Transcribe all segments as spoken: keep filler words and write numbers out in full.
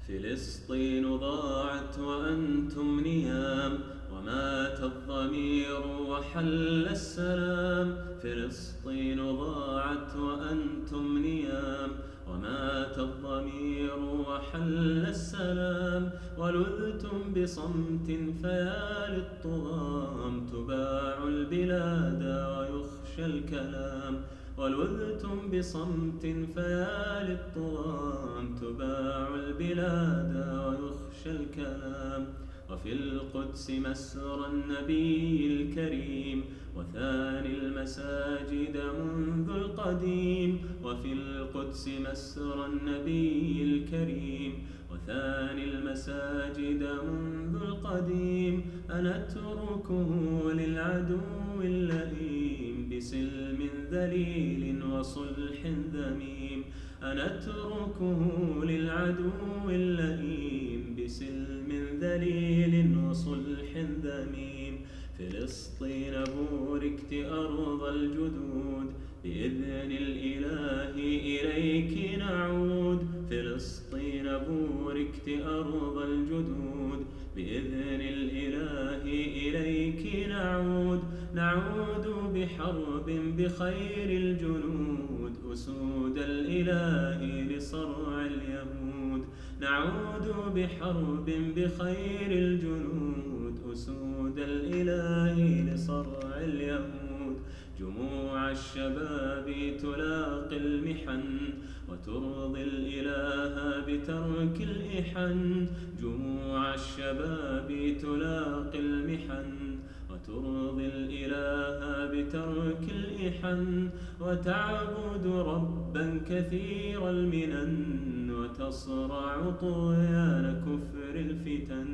فلسطين ضاعت وأنتم نيام، ومات الضمير وحل السلام. فلسطين ضاعت وأنتم نيام، ومات الضمير وحل السلام. ولذتم بصمت فيا للطغام، تباع البلاد ويخشى الكلام. ولذتم بصمت فيا للطغام، تباع البلاد ويخشى الكلام. وفي القدس مسرى النبي الكريم، وثاني المساجد منذ القديم. وفي القدس مسرى النبي الكريم، وثاني المساجد منذ القديم. أنتركه للعدو اللئيم، بسلم ذليل وصلح ذميم. أنتركه للعدو اللئيم، بسلم ذليل وصلح ذميم. فلسطين بوركت أرض الجدود، بإذن الإله إليك نعود. فلسطين بوركت أرض الجدود، بإذن الإله إليك نعود. نعود بحرب بخير الجنود، أسود الإله لصرع اليهود. نعود بحرب بخير الجنود، أسود الإله لصرع اليهود. جموع الشباب تلاقي المحن، وترضي الإله بترك الإحن. جموع الشباب تلاقي المحن، وترضي الإله بترك الإحن. وتعبد ربا كثير المنن، وتصرع طغيان كفر الفتن.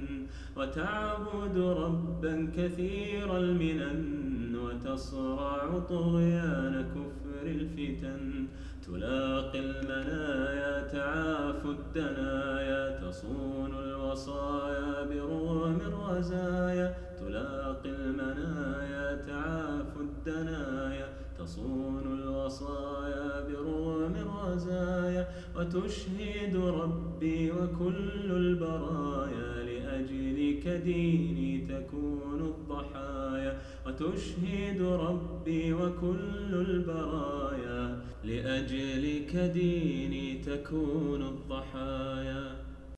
وتعبد ربا كثير المنن، وتصرع طغيان كفر الفتن. تلاقي المنايا تعاف الدنايا، تصون الوصايا برغم الرزايا. تلاقي المنايا تعاف الدنايا، تصون الوصايا برغم الرزايا. وتشهد ربي وكل البرايا، لأجلك ديني تكون الضحايا. وتشهد ربي وكل البرايا، لأجلك ديني تكون الضحايا.